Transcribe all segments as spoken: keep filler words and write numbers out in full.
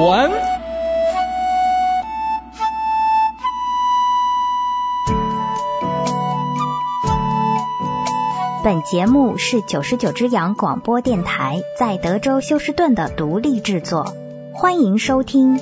文。 本节目是九十九只羊广播电台在德州休斯顿的独立制作，欢迎收听。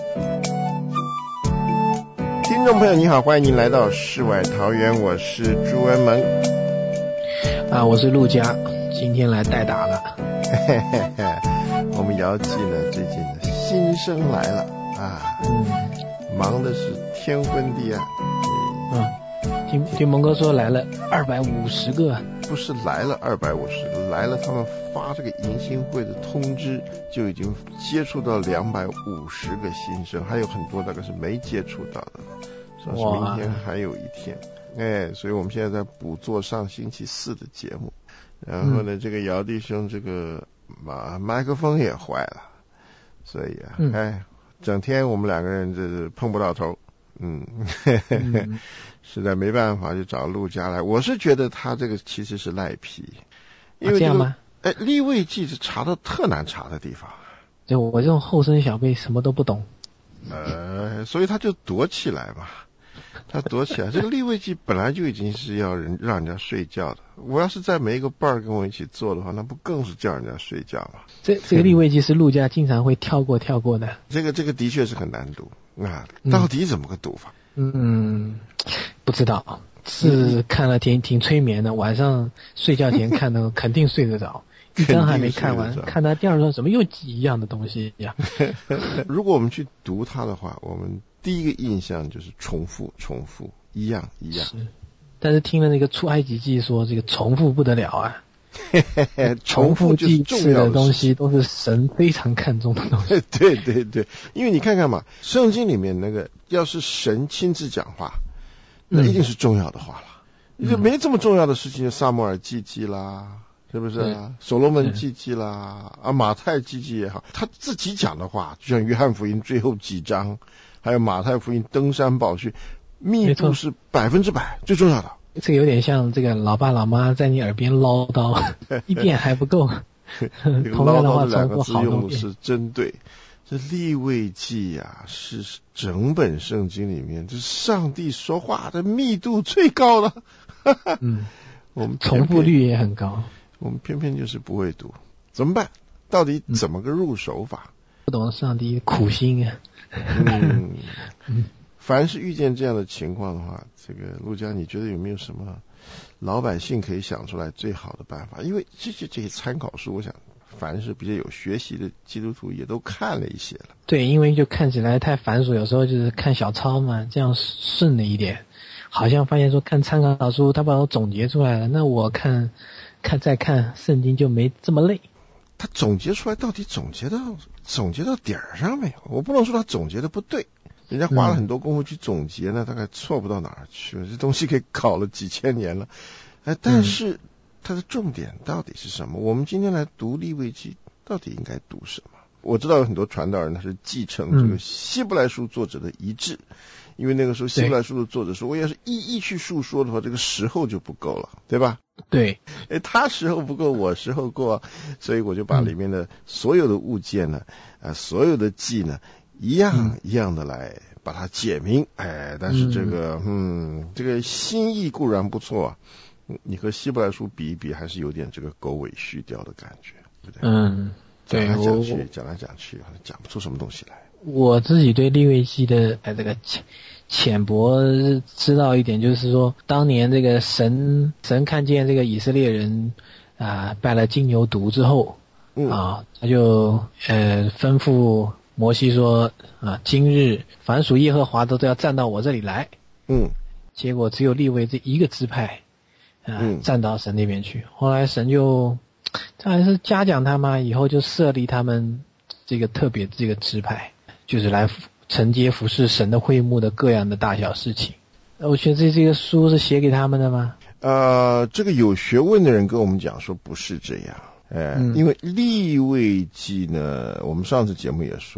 听众朋友你好，欢迎您来到世外桃源，我是朱文萌啊，我是陆家，今天来代打了。 嘿嘿嘿，我们姚记呢最近的新生来了啊，嗯，忙的是天昏地暗。 嗯，听听蒙哥说来了二百五十个， 不是来了二百五十个，来了他们发这个迎新会的通知就已经接触到两百五十个新生，还有很多大概是没接触到的，说是明天还有一天。哎，所以我们现在在补做上星期四的节目，然后呢，嗯、这个姚弟兄这个马麦克风也坏了，所以啊，嗯、哎，整天我们两个人这是碰不到头，嗯，嗯实在没办法就找陆家来。我是觉得他这个其实是赖皮，因为、这个啊、这样吗？哎，立位记是查到特难查的地方。 就我这种后生小辈什么都不懂， 呃，所以他就躲起来嘛。他躲起来，这个立位记本来就已经是要人让人家睡觉的。我要是在每一个伴儿跟我一起做的话，那不更是叫人家睡觉吗？ 这这个立位记是陆家经常会跳过跳过的。 这个这个的确是很难读啊，到底怎么个读法？ 嗯，不知道，是看了挺挺催眠的，晚上睡觉前看的，肯定睡得着。一章还没看完，看他第二章怎么又一样的东西呀？ 如果我们去读它的话，我们第一个印象就是重复重复一样一样。 是，但是听了那个出埃及记说这个重复不得了啊。 重复就是重要的东西都是神非常看重的东西。 对对对，因为你看看嘛，圣经里面那个要是神亲自讲话，那一定是重要的话了。嗯、就没这么重要的事情，撒母耳记记啦。是不是啊？所罗门记记啦，啊，马太记记也好，他自己讲的话，就像约翰福音最后几章，还有马太福音登山宝训，密度是百分之百最重要的。 这个有点像这个老爸老妈在你耳边唠叨，一遍还不够。 同样的话两个字用的是针对。这利未记呀、啊，是整本圣经里面，这是上帝说话的密度最高的。 嗯， 我们重复率也很高。 我们偏偏就是不会读，怎么办？到底怎么个入手法？ 嗯、不懂上帝苦心啊！ 嗯，凡是遇见这样的情况的话，这个陆家，你觉得有没有什么老百姓可以想出来最好的办法？因为这些这些参考书，我想凡是比较有学习的基督徒也都看了一些了。 对，因为就看起来太繁琐，有时候就是看小抄嘛，这样顺了一点。好像发现说看参考书，他把我总结出来了，那我看。看再看圣经就没这么累。 他总结出来到底总结到总结到点儿上没有？我不能说他总结的不对，人家花了很多功夫去总结呢，嗯、大概错不到哪儿去了。这东西给搞了几千年了，哎，但是它的重点到底是什么？我们今天来读利未记，到底应该读什么？我知道有很多传道人他是继承这个希伯来书作者的遗志。嗯，因为那个时候希伯来书的作者说，我要是一一去述说的话，这个时候就不够了，对吧？ 对， 哎，他时候不够，我时候够啊，所以我就把里面的所有的物件呢，啊、呃，所有的记呢，一样、嗯、一样的来把它解明。哎，但是这个，嗯，嗯这个心意固然不错，你和希伯来书比一比，还是有点这个狗尾续貂的感觉，对不对？ 嗯，对， 讲来讲去，讲来讲去，讲不出什么东西来。 我自己对利未记的哎这个浅浅薄知道一点，就是说当年这个神神看见这个以色列人啊、呃、拜了金牛犊之后，嗯啊他就呃吩咐摩西说啊今日凡属耶和华的都要站到我这里来，嗯，结果只有利未这一个支派啊、呃嗯、站到神那边去，后来神就这还是嘉奖他嘛，以后就设立他们这个特别这个支派。就是来承接服侍神的会幕的各样的大小事情。我觉得这这个书是写给他们的吗？ 呃，这个有学问的人跟我们讲说不是这样。哎、呃嗯，因为利未记呢，我们上次节目也说了，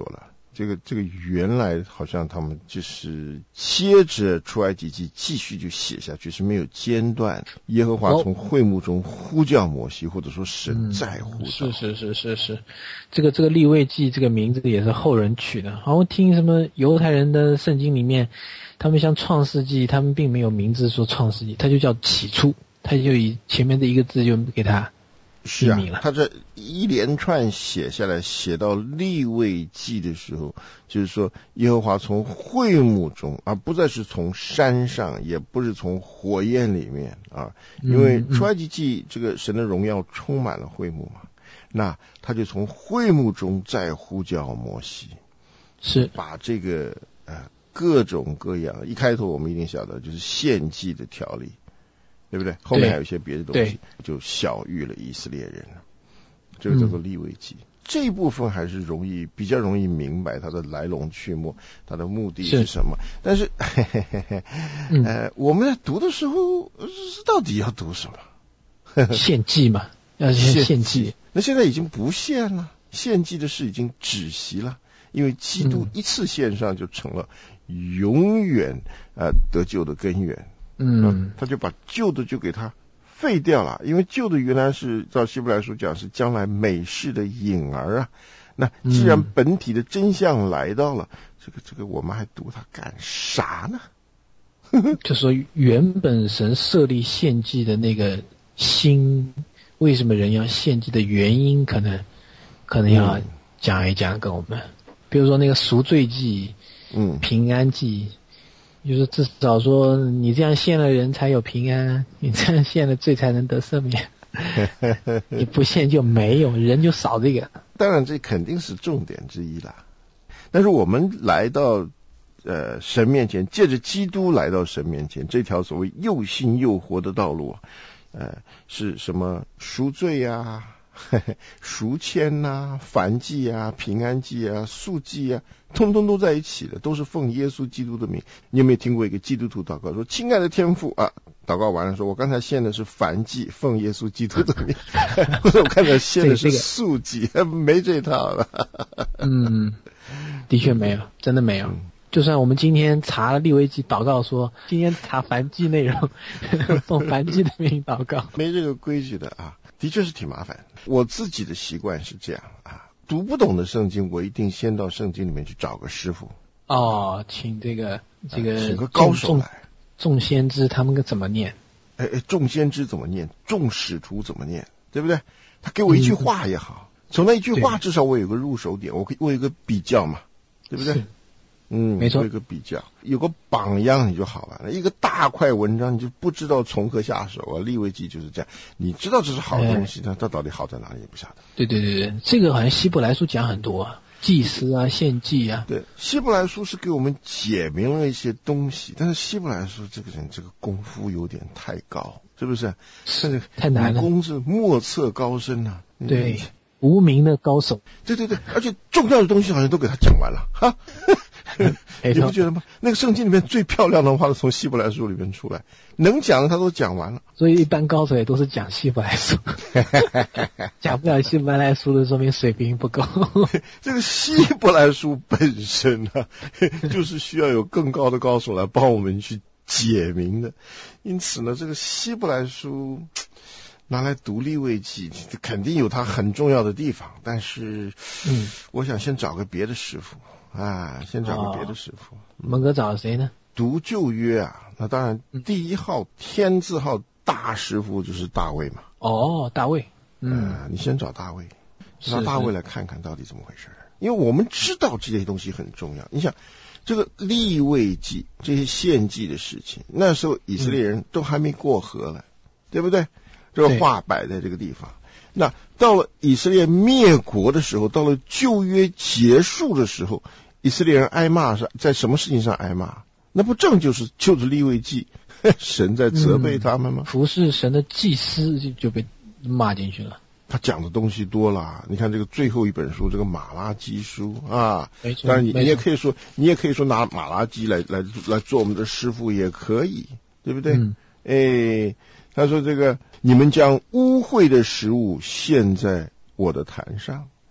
这个这个原来好像他们就是接着出埃及记继续就写下去，是没有间断。耶和华从会幕中呼叫摩西，或者说神在呼召。 嗯、是是是是是，这个这个利未记这个名字也是后人取的。好像听什么犹太人的圣经里面，他们像创世纪，他们并没有名字说创世纪，他就叫起初，他就以前面的一个字就给他是啊，他这一连串写下来，写到利未记的时候，就是说耶和华从会幕中，而不再是从山上，也不是从火焰里面啊，因为出埃及记这个神的荣耀充满了会幕嘛，那他就从会幕中再呼叫摩西， 是把这个呃各种各样，一开头我们一定晓得就是献祭的条例。对不对？后面还有一些别的东西，就晓谕了以色列人了。这个叫做利未记、嗯，这一部分还是容易比较容易明白它的来龙去脉，它的目的是什么。是但是，嘿嘿嘿嘿呃、嗯，我们在读的时候，到底要读什么？ 献祭嘛，要先献祭。 那现在已经不献了，献祭的事已经止息了，因为基督一次献上就成了永远呃得救的根源。嗯，他就把旧的就给他废掉了，因为旧的原来是照希伯来书讲是将来美事的影儿啊。那既然本体的真相来到了，嗯、这个这个我们还读它干啥呢？ 就说原本神设立献祭的那个心，为什么人要献祭的原因，可能可能要讲一讲跟我们，比如说那个赎罪祭，嗯，平安祭。就是至少说你这样献了人才有平安，你这样献了罪才能得赦免，你不献就没有，人就少这个。 当然这肯定是重点之一啦，但是我们来到呃神面前，借着基督来到神面前，这条所谓又信又活的道路，呃是什么赎罪啊、赎愆啊、燔祭啊、平安祭啊、素祭啊，通通都在一起的，都是奉耶稣基督的名。你有没有听过一个基督徒祷告说，亲爱的天父啊，祷告完了说，我刚才献的是燔祭，奉耶稣基督的名，或者我刚才献的是素祭，没这套了。 嗯，的确没有，真的没有。嗯，就算我们今天查了利未记祷告说，今天查燔祭内容，奉燔祭的名祷告， 没这个规矩的啊，的确是挺麻烦。我自己的习惯是这样啊，读不懂的圣经，我一定先到圣经里面去找个师傅。 哦，请这个这个、 啊、请个高手来。 众先知他们怎么念？ 哎哎，众先知怎么念？众使徒怎么念？对不对？他给我一句话也好，从、嗯、那一句话至少我有个入手点，我可以我有个比较嘛，对不对？嗯， 没错， 有一个比较，有个榜样你就好了。一个大块文章你就不知道从何下手啊。利未记就是这样，你知道这是好东西，但它到底好在哪里也不晓得。 对对对对，这个好像希伯来书讲很多啊，祭司啊、献祭啊。 对，希伯来书是给我们解明了一些东西，但是希伯来书这个人这个功夫有点太高，是不是？ 是太难了， 武功是莫测高深啊。 对，嗯、无名的高手。 对对对，而且重要的东西好像都给他讲完了哈。你不觉得吗？那个圣经里面最漂亮的话是从希伯来书里面出来，能讲的他都讲完了。 所以一般高手也都是讲希伯来书，讲不了希伯来书的说明水平不够。 这个希伯来书本身啊，就是需要有更高的高手来帮我们去解明的。因此呢，这个希伯来书拿来读利未记肯定有它很重要的地方，但是嗯，我想先找个别的师傅啊，先找个别的师傅。 蒙哥找谁呢？ 读旧约啊，那当然第一号、嗯、天字号大师傅就是大卫嘛。 哦，大卫。嗯、 呃，你先找大卫，让大卫来看看到底怎么回事。因为我们知道这些东西很重要。你想，这个利未记这些献祭的事情，那时候以色列人都还没过河呢、嗯，对不对？这个话摆在这个地方。那到了以色列灭国的时候，到了旧约结束的时候，以色列人挨骂是在什么事情上挨骂？那不正就是就是利未记，神在责备他们吗？ 嗯、服侍神的祭司就就被骂进去了。 他讲的东西多了，你看这个最后一本书，这个马拉基书啊，当然你你也可以说，你也可以说拿马拉基来来来做我们的师傅也可以，对不对？嗯、哎，他说这个你们将污秽的食物献在我的坛上，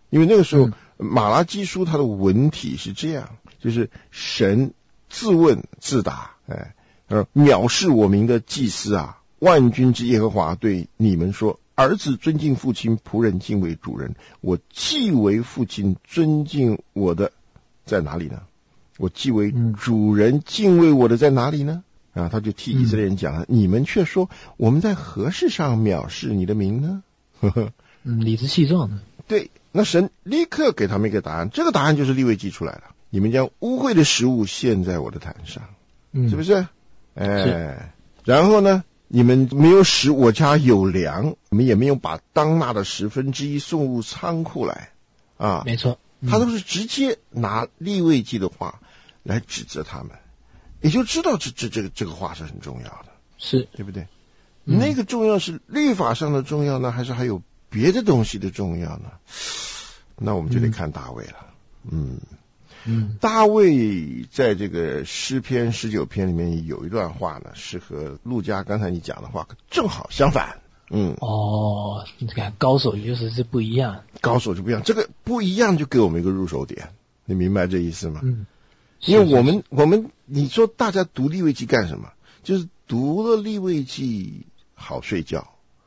因为那个时候、 嗯、 马拉基书它的文体是这样，就是神自问自答，哎，呃，藐视我民的祭司啊，万军之耶和华对你们说，儿子尊敬父亲，仆人敬畏主人。我既为父亲尊敬我的在哪里呢？我既为主人敬畏我的在哪里呢？啊，他就替以色列人讲了、嗯、你们却说我们在何事上藐视你的名呢？呵呵， 嗯，理直气壮的。 对，那神立刻给他们一个答案，这个答案就是利未记出来了。你们将污秽的食物献在我的坛上， 嗯， 是不是？哎，然后呢，你们没有使我家有粮，你们也没有把当纳的十分之一送入仓库来，啊， 没错， 嗯、他都是直接拿利未记的话来指责他们，也就知道这这这个这个话是很重要的， 是对不对？ 嗯、 那个重要是律法上的重要呢，还是还有别的东西的重要呢？那我们就得看大卫了。嗯嗯， 大卫在这个诗篇十九篇里面有一段话呢，是和路加刚才你讲的话正好相反。嗯， 哦，你看高手就是是不一样， 高手就不一样，这个不一样就给我们一个入手点，你明白这意思吗？ 嗯， 因为我们我们你说大家读利未记干什么？就是读了利未记好睡觉。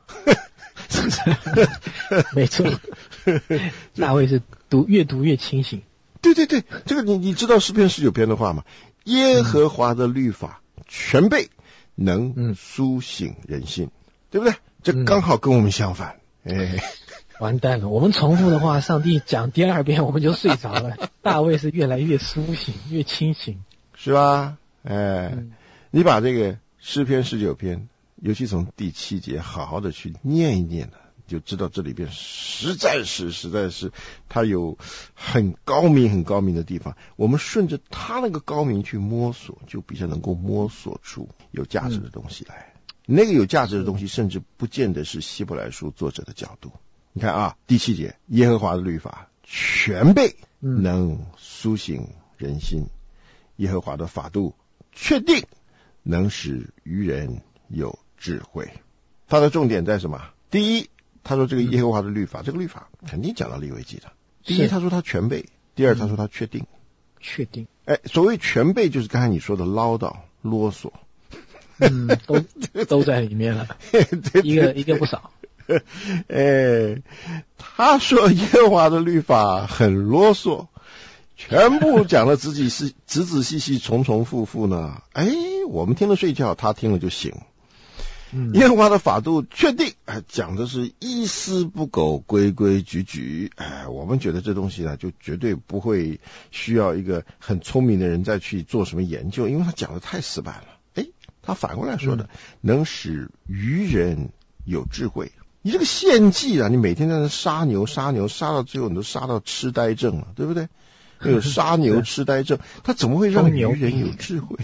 没错，大卫是读越读越清醒。 对对对，这个你你知道诗篇十九篇的话吗？耶和华的律法全备，能苏醒人心，嗯、对不对？这刚好跟我们相反。嗯、哎， 完蛋了，我们重复的话，上帝讲第二遍我们就睡着了。大卫是越来越苏醒，越清醒， 是吧？哎，嗯、你把这个诗篇十九篇，尤其从第七节好好的去念一念呢，就知道这里边实在是实在是它有很高明很高明的地方，我们顺着它那个高明去摸索，就比较能够摸索出有价值的东西来。嗯、那个有价值的东西甚至不见得是希伯来书作者的角度。你看啊，第七节，耶和华的律法全备，能苏醒人心，耶和华的法度确定，能使愚人有智慧。它的重点在什么？第一，他说这个耶和华的律法，嗯、这个律法肯定讲到利未记的。第一，他说他全备；第二，他说他确定。 确定。哎， 所谓全备，就是刚才你说的唠叨、啰嗦， 嗯，都都在里面了，一个一个不少。 哎，他说耶和华的律法很啰嗦，全部讲了仔仔细仔仔细细、重重复复呢。哎，我们听了睡觉，他听了就醒。耶和华的法度确定，哎，讲的是一丝不苟、规规矩矩。哎，我们觉得这东西呢，就绝对不会需要一个很聪明的人再去做什么研究，因为他讲的太死板了。哎，他反过来说的，嗯、能使愚人有智慧。你这个献祭啊，你每天在那杀牛杀牛杀到最后，你都杀到痴呆症了，对不对？有杀牛痴呆症，他怎么会让愚人有智慧？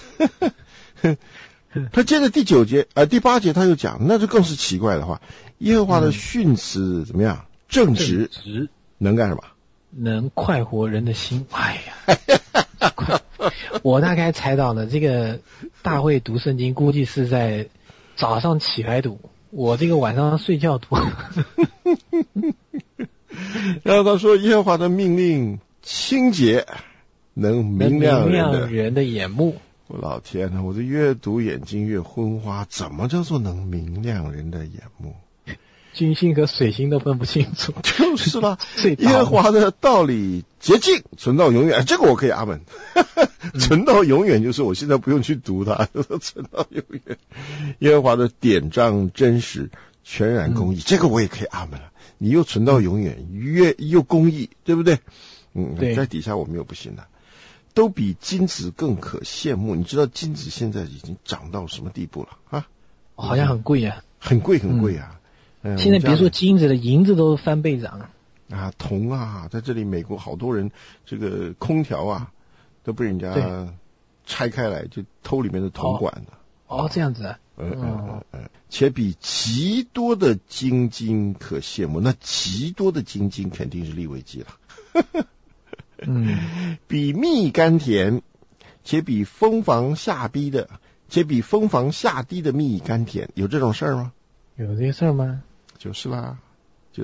他接着第九节呃第八节他又讲，那就更是奇怪的话，耶和华的训词怎么样？正直， 正直能干什么？ 能快活人的心。哎呀，快！我大概猜到了，这个大卫读圣经估计是在早上起来读，我这个晚上睡觉读。 然后他说耶和华的命令清洁，能明亮人的, 明亮人的眼目。 我老天哪，我这越读眼睛越昏花，怎么叫做能明亮人的眼目？ 金星和水星都分不清楚。 就是了，耶和华的道理洁净，存到永远。这个我可以阿门。存到永远就是我现在不用去读它，存到永远。耶和华的典章真实，全然公义，嗯、这个我也可以阿门了。你又存到永远，越又公义，对不对？嗯，对，在底下我没有不行的。都比金子更可羡慕。你知道金子现在已经涨到什么地步了啊？ 好像很贵啊， 很贵很贵啊！ 嗯、现在别说金子了，银子都翻倍涨啊！铜啊，在这里美国好多人这个空调啊都被人家拆开来就偷里面的铜管的。 哦，哦这样子啊。 嗯嗯嗯嗯，且比极多的金金可羡慕。那极多的金金肯定是利未记了。 嗯， 比蜜甘甜，且比蜂房下滴的，且比蜂房下滴的蜜甘甜，有这种事儿吗？ 有这个事儿吗？ 就是啦， 就是。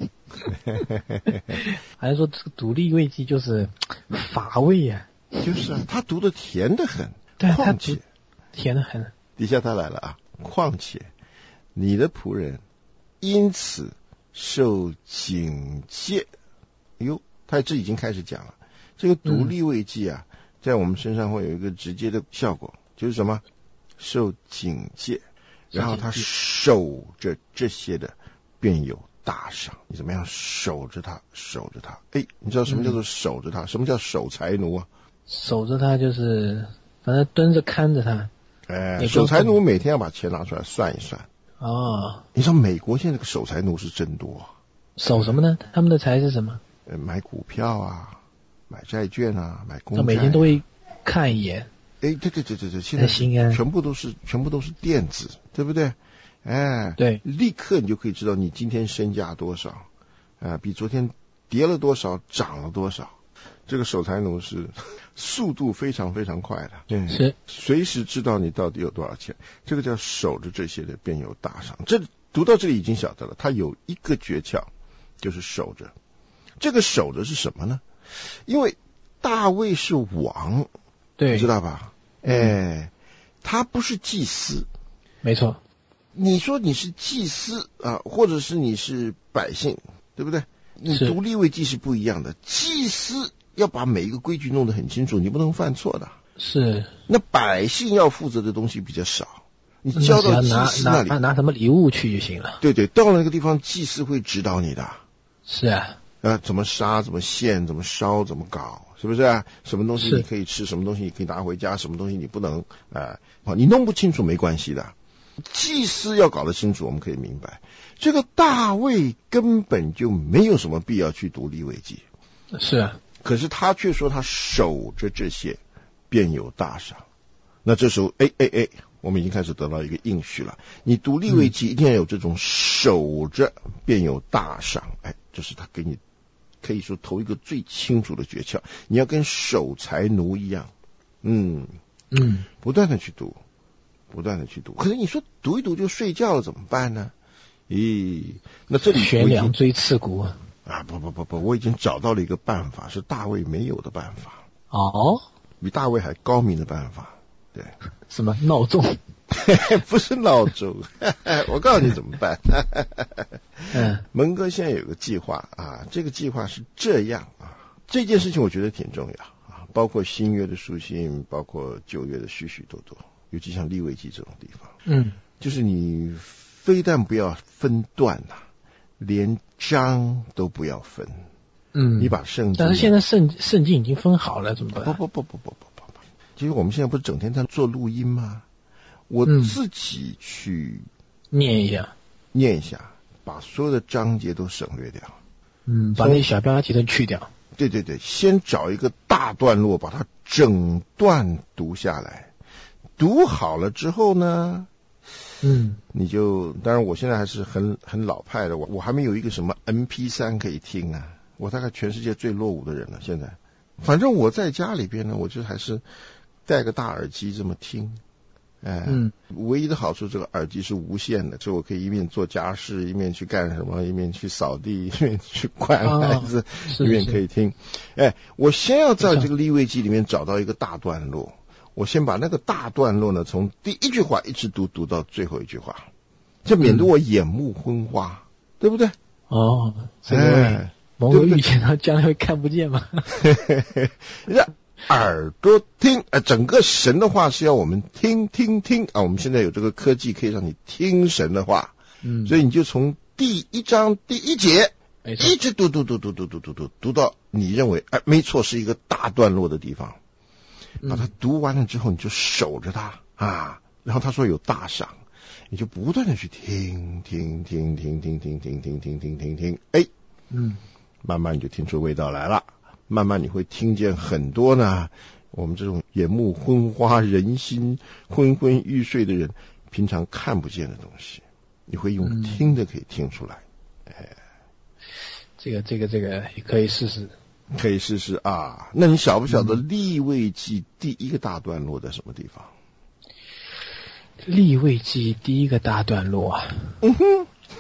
还是说这个读立位记就是乏味呀、 啊？就是啊，他读的甜得很， 对， 况且甜得很。 底下他来了啊，况且你的仆人因此受警戒。哟，他这已经开始讲了，这个读立位记啊、嗯，在我们身上会有一个直接的效果，就是什么？受警戒，然后他守着这些的，便有大赏。你怎么样守着他？守着他。哎，你知道什么叫做守着他？嗯、什么叫守财奴啊？ 守着他就是反正蹲着看着他。 哎，守财奴每天要把钱拿出来算一算。 哦， 你知道美国现在这个守财奴是真多。 守什么呢？他们的财是什么？ 呃，买股票啊，买债券啊，买公债、啊。 每天都会看一眼。 哎，对对对对对，现在全部都是全部都是电子，对不对？哎， 对， 立刻你就可以知道你今天身价多少，啊、呃，比昨天跌了多少，涨了多少。这个守财奴是速度非常非常快的，对， 是随时知道你到底有多少钱。这个叫守着这些的，便有大赏。这读到这里已经晓得了，他有一个诀窍，就是守着。这个守着是什么呢？因为大卫是王。 对， 你知道吧？哎，他不是祭司， 没错。 你说你是祭司啊，或者是你是百姓，对不对？你读立位记是不一样的，祭司要把每一个规矩弄得很清楚，你不能犯错的。 是。 那百姓要负责的东西比较少，你交到祭司那里， 拿 拿, 拿什么礼物去就行了。 对对，到了那个地方，祭司会指导你的。 是啊。 呃，怎么杀，怎么献，怎么烧，怎么搞，是不是啊？什么东西你可以吃，什么东西你可以拿回家，什么东西你不能，呃，你弄不清楚没关系的。祭司要搞得清楚，我们可以明白。这个大卫根本就没有什么必要去读立位记。 是啊。 可是他却说他守着这些，便有大赏。那这时候，哎哎哎，我们已经开始得到一个应许了。你读立位记一定要有这种守着便有大赏，哎，这是他给你。可以说头一个最清楚的诀窍，你要跟守财奴一样，嗯嗯， 不断的去读，不断的去读。可是你说读一读就睡觉了怎么办呢？咦，那这里悬梁锥刺股啊！ 啊，不不不不，我已经找到了一个办法，是大卫没有的办法。 哦， 比大卫还高明的办法。对， 什么闹钟？ 不是闹钟，我告诉你怎么办。 嗯， 蒙哥现在有个计划啊，这个计划是这样啊，这件事情我觉得挺重要啊，包括新约的书信，包括旧约的许许多多，尤其像利未记这种地方， 嗯， 就是你非但不要分段呐、啊，连章都不要分， 嗯， 你把圣经， 但是现在圣圣经已经分好了，怎么办？ 不不不不不不不不，其实我们现在不是整天在做录音吗？我自己去念一下， 念一下，把所有的章节都省略掉， 嗯，把那些小标题都去掉。 对对对，先找一个大段落，把它整段读下来。读好了之后呢， 嗯， 你就当然我现在还是很很老派的，我我还没有一个什么 M P 三 可以听啊，我大概全世界最落伍的人了。现在，反正我在家里边呢，我就还是戴个大耳机这么听。哎， 嗯， 唯一的好处，这个耳机是无线的，所以我可以一面做家事，一面去干什么，一面去扫地，一面去管孩子， 哦、 一面可以听。哎，我先要在这个利未记里面找到一个大段落，我先把那个大段落呢，从第一句话一直读读到最后一句话，这免得我眼目昏花，嗯、对不对？ 哦，哎，蒙哥预见到将来会看不见吗？ 让耳朵听，呃，整个神的话是要我们听听听啊！我们现在有这个科技可以让你听神的话， 嗯， 所以你就从第一章第一节一直读读读读读读读读读到你认为哎没错是一个大段落的地方，把它读完了之后，你就守着它啊，然后他说有大赏，你就不断的去听听听听听听听听听听听听，哎， 嗯， 慢慢你就听出味道来了。慢慢你会听见很多呢，我们这种眼目昏花、人心昏昏欲睡的人，平常看不见的东西，你会用听的可以听出来。 嗯、哎，这个这个这个也可以试试， 可以试试啊。那你晓不晓得利未记第一个大段落在什么地方？ 利未记第一个大段落啊， 嗯哼，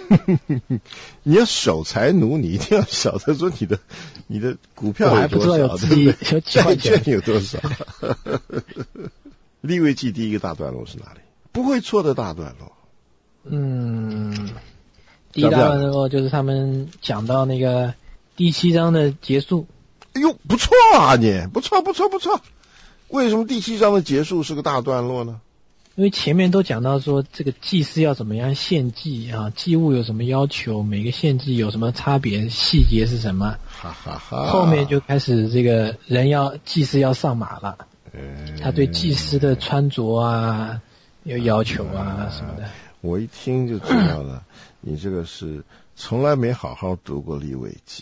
你要守财奴，你一定要晓得说你的你的股票有多少， 我还不知道有自己有几块债券有多少。利未记第一个大段落是哪里？不会错的大段落。 嗯，第一大段落就是他们讲到那个第七章的结束。 哎呦，不错啊你，不错不错不错。为什么第七章的结束是个大段落呢？ 因为前面都讲到说这个祭司要怎么样献祭啊，祭物有什么要求，每个献祭有什么差别，细节是什么。 哈哈哈。 后面就开始这个人要祭司要上马了。他对祭司的穿着啊有要求啊什么的， 我一听就知道了，你这个是从来没好好读过利未记，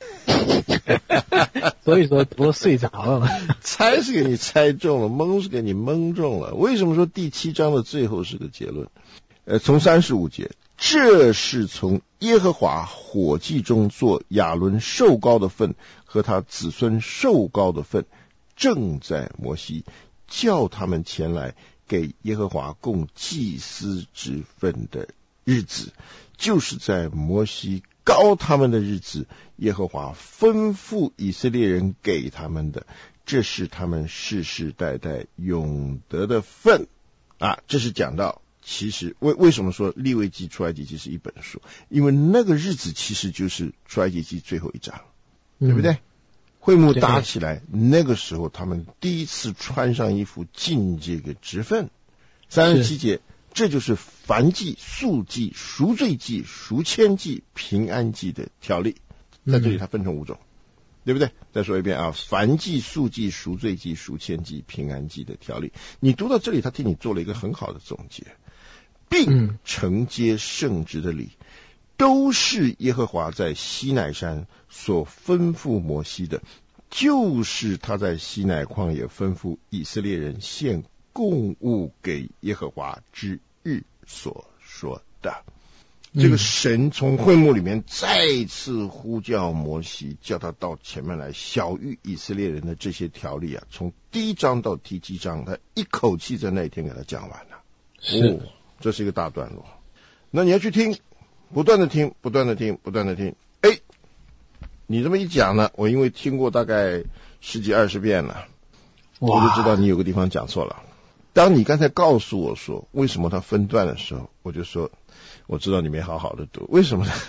所以说读睡着了嘛。 猜是给你猜中了，蒙是给你蒙中了。为什么说第七章的最后是个结论？呃，从三十五节，这是从耶和华火祭中做亚伦受膏的份和他子孙受膏的份，正在摩西叫他们前来给耶和华供祭司之分的日子，就是在摩西膏他们的日子，耶和华吩咐以色列人给他们的，这是他们世世代代永得的份啊。这是讲到其实为为什么说利未记出埃及记是一本书，因为那个日子其实就是出埃及记最后一章，对不对？嗯，会幕搭起来，那个时候他们第一次穿上衣服进这个职分。三十七节，这就是燔祭、素祭、赎罪祭、赎愆祭、平安祭的条例。在这里它分成五种，嗯，对不对？再说一遍啊，燔祭、素祭、赎罪祭、赎愆祭、平安祭的条例。你读到这里，他替你做了一个很好的总结，并承接圣职的礼，都是耶和华在西乃山所吩咐摩西的，就是他在西乃旷野吩咐以色列人献供物给耶和华之日所说的。这个神从会幕里面再次呼叫摩西，叫他到前面来晓谕以色列人的这些条例啊，从第一章到第七章，他一口气在那一天给他讲完了。 是， 哦，这是一个大段落。那你要去听，不断的听，不断的听，不断的听。哎，你这么一讲呢，我因为听过大概十几二十遍了，我就知道你有个地方讲错了。当你刚才告诉我说为什么它分段的时候，我就说我知道你没好好的读。为什么呢？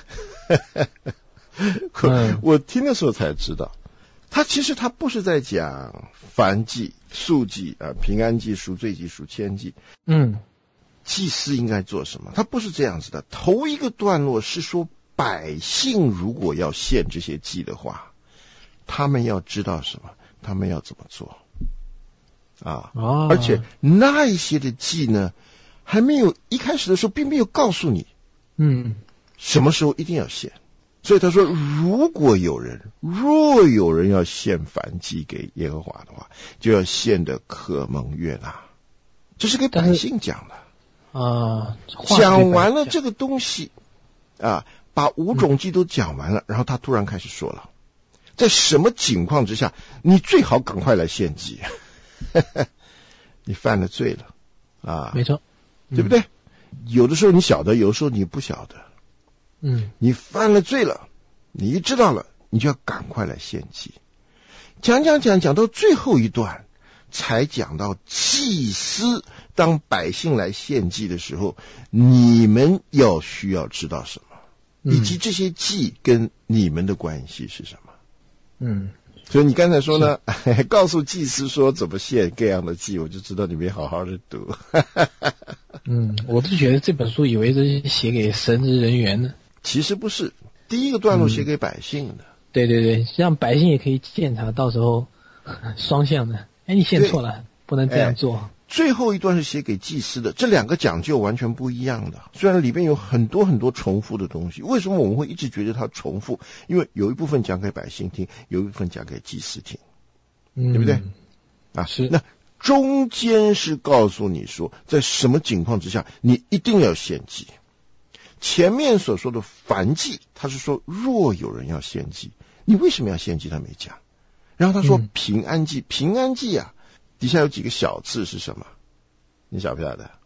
我, 我听的时候才知道，他其实他不是在讲燔祭、素祭啊、平安祭、赎罪祭、赎愆祭。 嗯， 祭司应该做什么？他不是这样子的。头一个段落是说百姓如果要献这些祭的话，他们要知道什么？他们要怎么做？啊， 哦， 而且那一些的祭呢，还没有一开始的时候并没有告诉你， 嗯， 什么时候一定要献。所以他说，如果有人，若有人要献燔祭给耶和华的话，就要献的可蒙悦纳。这是给百姓讲的啊。 讲完了这个东西啊，把五种祭都讲完了，嗯，然后他突然开始说了，在什么情况之下，你最好赶快来献祭。你犯了罪了啊， 没错， 嗯，对不对？有的时候你晓得，有的时候你不晓得。 嗯， 你犯了罪了，你一知道了，你就要赶快来献祭。讲讲讲讲到最后一段，才讲到祭司当百姓来献祭的时候，你们要需要知道什么， 嗯， 以及这些祭跟你们的关系是什么。 嗯。 所以你刚才说呢，告诉祭司说怎么献各样的祭，我就知道你没好好的读。 嗯，我是觉得这本书以为是写给神职人员的， 其实不是。第一个段落写给百姓的，嗯， 对对对，让百姓也可以检查，到时候双向的。哎，你献错了，不能这样做。 最后一段是写给祭司的，这两个讲究完全不一样的。虽然里边有很多很多重复的东西，为什么我们会一直觉得它重复？因为有一部分讲给百姓听，有一部分讲给祭司听， 嗯， 对不对？啊， 是。 那中间是告诉你说，在什么情况之下你一定要献祭。前面所说的燔祭，他是说若有人要献祭，你为什么要献祭？他没讲。然后他说平安祭，嗯，平安祭啊。底下有几个小字是什么？你晓不晓得？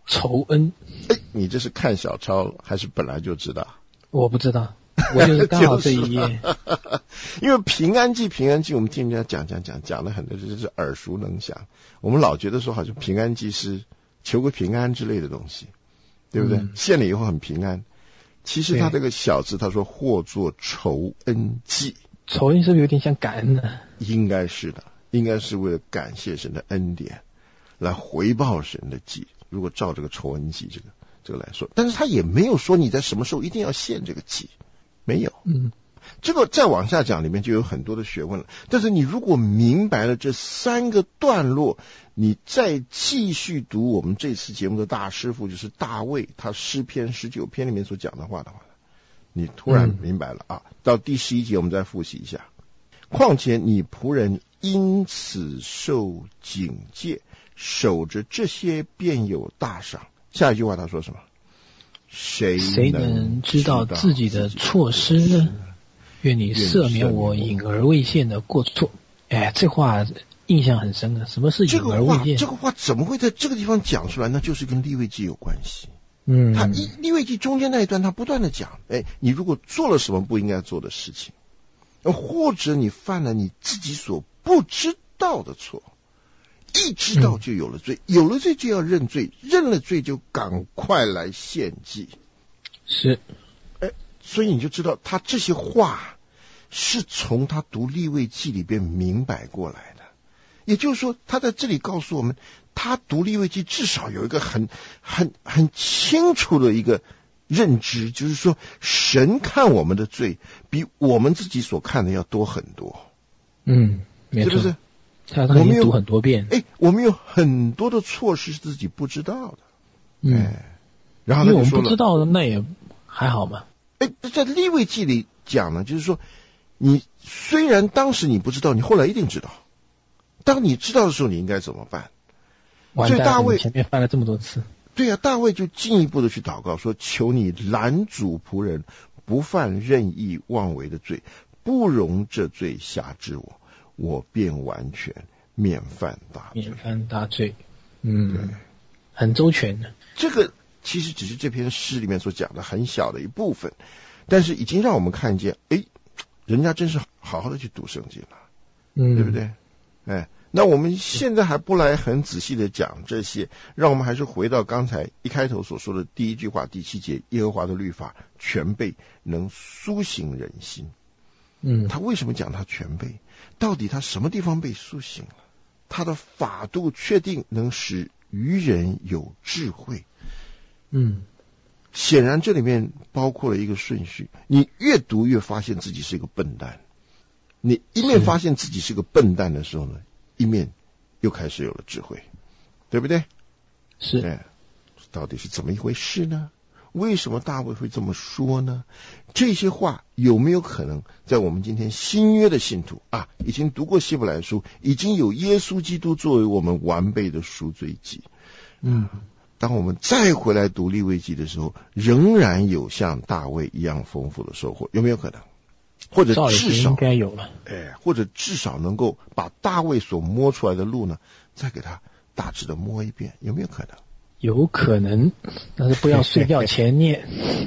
仇恩。 哎，你这是看小抄还是本来就知道？ 我不知道，我就是刚好这一页。 因为平安祭，平安祭我们听人家讲讲讲讲了很多，就是耳熟能详。我们老觉得说好像平安祭是求个平安之类的东西，对不对？嗯、献了以后很平安。其实他这个小字，他说或作仇恩祭。 仇恩是不是有点像感恩呢？ 应该是的，应该是为了感谢神的恩典，来回报神的祭。如果照这个仇恩祭这个这个来说，但是他也没有说你在什么时候一定要献这个祭，没有。 嗯， 这个再往下讲里面就有很多的学问了。但是你如果明白了这三个段落，你再继续读我们这次节目的大师傅就是大卫，他诗篇十九篇里面所讲的话的话，你突然明白了、嗯、啊。到第十一节我们再复习一下。况且你仆人因此受警戒，守着这些便有大赏。下一句话他说什么？谁谁能知道自己的错失呢？愿你赦免我隐而未现的过错。哎，这话印象很深的。什么是隐而未现？ 这个话这个话怎么会在这个地方讲出来？那就是跟利未记有关系。 嗯， 他利未记中间那一段他不断的讲，哎，你如果做了什么不应该做的事情，或者你犯了你自己所不知道的错，一知道就有了罪、嗯、有了罪就要认罪，认了罪就赶快来献祭。 是， 哎，所以你就知道他这些话是从他读利未记里边明白过来的。也就是说他在这里告诉我们，他读利未记至少有一个很很很清楚的一个认知，就是说神看我们的罪比我们自己所看的要多很多。 嗯，没错， 是不是？ 他他已经读很多遍。 哎，我们有很多的错是自己不知道的。 嗯， 哎、然后他就说了， 因为我们不知道的那也还好嘛。 哎，在利未记里讲呢，就是说你虽然当时你不知道，你后来一定知道。当你知道的时候，你应该怎么办？ 所以大卫前面犯了这么多次。 对啊，大卫就进一步的去祷告说：求你拦阻仆人不犯任意妄为的罪，不容这罪辖制我，我便完全免犯大罪。 免犯大罪，嗯，很周全的。 这个其实只是这篇诗里面所讲的很小的一部分，但是已经让我们看见，哎，人家真是好好的去读圣经了， 嗯， 对不对？哎，那我们现在还不来很仔细的讲这些，让我们还是回到刚才一开头所说的第一句话第七节，耶和华的律法全备，能苏醒人心。 嗯， 他为什么讲他全备？到底他什么地方被苏醒了？他的法度确定能使愚人有智慧。 嗯， 显然这里面包括了一个顺序，你越读越发现自己是一个笨蛋。你一面发现自己是个笨蛋的时候呢，一面又开始有了智慧，对不对？ 是。 哎，到底是怎么一回事呢？为什么大卫会这么说呢？这些话有没有可能在我们今天新约的信徒啊，已经读过希伯来书，已经有耶稣基督作为我们完备的赎罪祭， 嗯， 当我们再回来读利未记的时候，仍然有像大卫一样丰富的收获，有没有可能？或者至少应该有了， 哎，或者至少能够把大卫所摸出来的路呢，再给他大致的摸一遍，有没有可能？ 有可能，但是不要睡觉前念。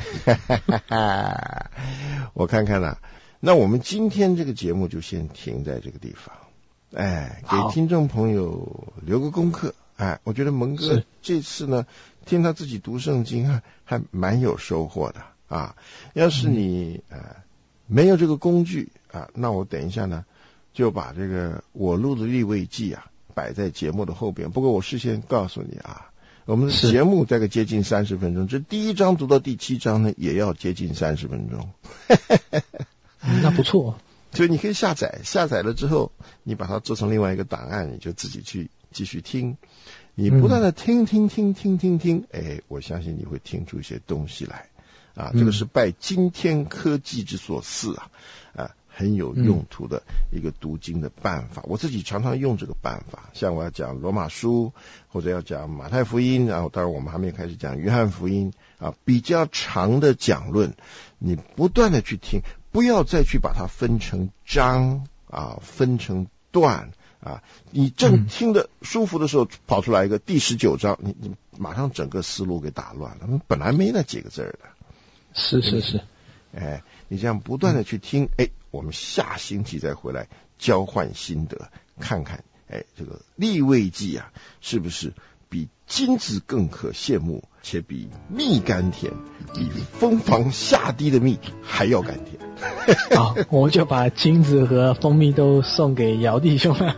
我看看啦，那我们今天这个节目就先停在这个地方。哎，给听众朋友留个功课。哎，我觉得蒙哥这次呢，听他自己读圣经还还蛮有收获的啊。要是你呃没有这个工具啊，那我等一下呢就把这个我录的利未记啊摆在节目的后边。不过我事先告诉你啊，我们的节目大概接近三十分钟，这第一章读到第七章呢，也要接近三十分钟。 那不错， 所以你可以下载，下载了之后，你把它做成另外一个档案，你就自己去继续听。你不断的听听听听听听，哎，我相信你会听出一些东西来啊！这个是拜今天科技之所赐啊，啊，很有用途的一个读经的办法。我自己常常用这个办法，像我要讲罗马书或者要讲马太福音，然后当然我们还没有开始讲约翰福音啊，比较长的讲论，你不断的去听，不要再去把它分成章啊，分成段。 啊，你正听得舒服的时候，跑出来一个第十九章，你你马上整个思路给打乱了，本来没那几个字的。 是是是， 哎，你这样不断的去听，哎，我们下星期再回来交换心得，看看，哎，这个利未记啊，是不是比金子更可羡慕，且比蜜甘甜，比蜂房下滴的蜜还要甘甜。 好，我就把金子和蜂蜜都送给姚弟兄了。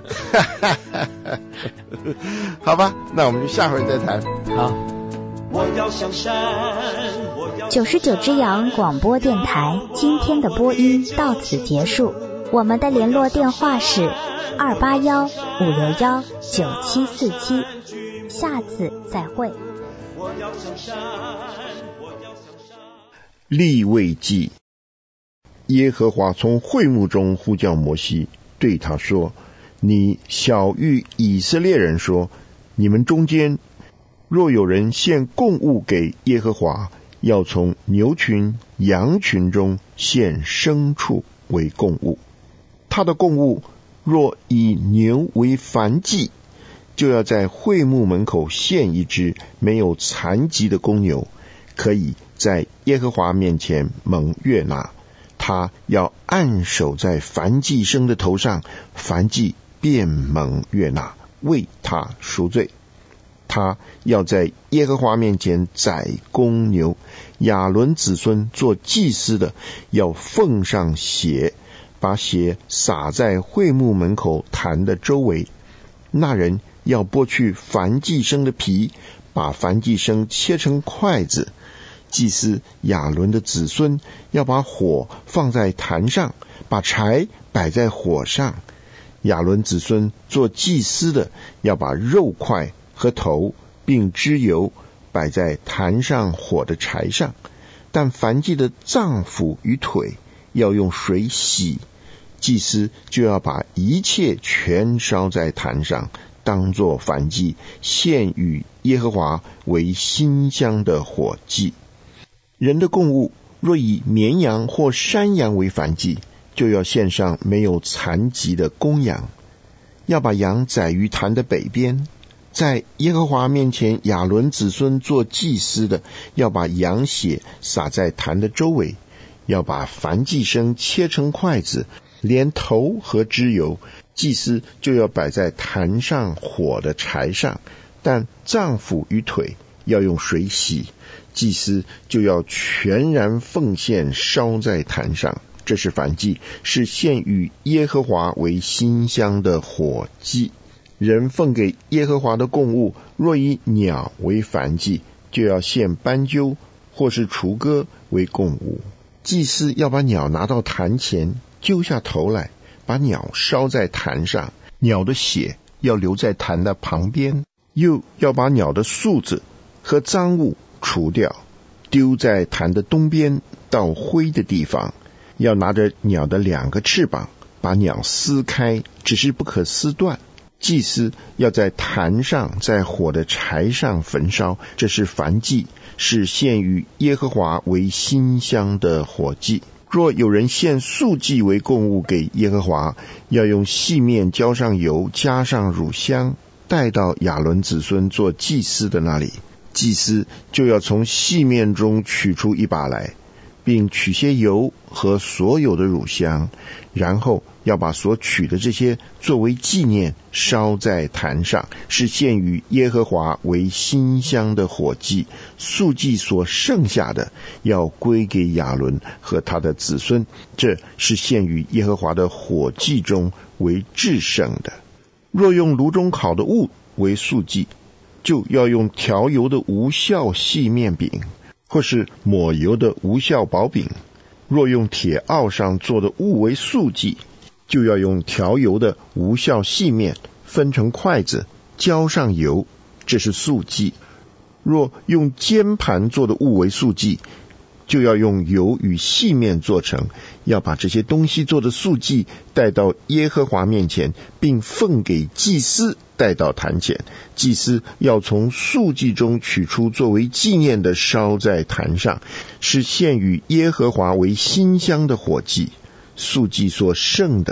好吧，那我们就下回再谈。 好。 我要向山， 九十九只羊广播电台今天的播音到此结束，我们的联络电话是二八幺五六幺九七四七，下次再会。 我要向山，我要向山。 利未记，耶和华从会幕中呼叫摩西，对他说：你晓谕以色列人说，你们中间若有人献供物给耶和华，要从牛群羊群中献牲畜为供物。他的供物若以牛为燔祭，就要在会幕门口献一只没有残疾的公牛，可以在耶和华面前蒙悦纳。他要按手在燔祭牲的头上，燔祭便蒙悦纳，为他赎罪。他要在耶和华面前宰公牛，亚伦子孙做祭司的要奉上血，把血洒在会幕门口坛的周围。那人要剥去燔祭牲的皮，把燔祭牲切成块子。祭司亚伦的子孙要把火放在坛上，把柴摆在火上。亚伦子孙做祭司的要把肉块和头并脂油摆在坛上火的柴上，但燔祭的脏腑与腿要用水洗，祭司就要把一切全烧在坛上，当作燔祭，献与耶和华为馨香的火祭。人的供物若以绵羊或山羊为燔祭，就要献上没有残疾的公羊，要把羊宰于坛的北边。在耶和华面前，亚伦子孙做祭司的要把羊血洒在坛的周围，要把燔祭牲切成块子，连头和脂油，祭司就要摆在坛上火的柴上，但脏腑与腿要用水洗，祭司就要全然奉献烧在坛上，这是燔祭，是献与耶和华为馨香的火祭。人奉给耶和华的供物，若以鸟为燔祭，就要献斑鸠或是雏鸽为供物。祭司要把鸟拿到坛前，揪下头来，把鸟烧在坛上，鸟的血要留在坛的旁边，又要把鸟的宿子和脏物除掉，丢在坛的东边到灰的地方。要拿着鸟的两个翅膀，把鸟撕开，只是不可撕断。祭司要在坛上，在火的柴上焚烧，这是燔祭，是献与耶和华为馨香的火祭。若有人献素祭为供物给耶和华，要用细面浇上油，加上乳香，带到亚伦子孙做祭司的那里。祭司就要从细面中取出一把来，并取些油和所有的乳香，然后要把所取的这些作为纪念烧在坛上，是献与耶和华为馨香的火祭。素祭所剩下的要归给亚伦和他的子孙，这是献与耶和华的火祭中为至圣的。若用炉中烤的物为素祭，就要用调油的无酵细面饼，或是抹油的无酵薄饼。若用铁鏊上做的物为素祭，就要用调油的无酵细面，分成筷子，浇上油，这是素祭。若用煎盘做的物为素祭，就要用油与细面做成，要把这些东西做的素祭带到耶和华面前，并奉给祭司带到坛前。祭司要从素祭中取出作为纪念的，烧在坛上，是献与耶和华为馨香的火祭。素祭所剩的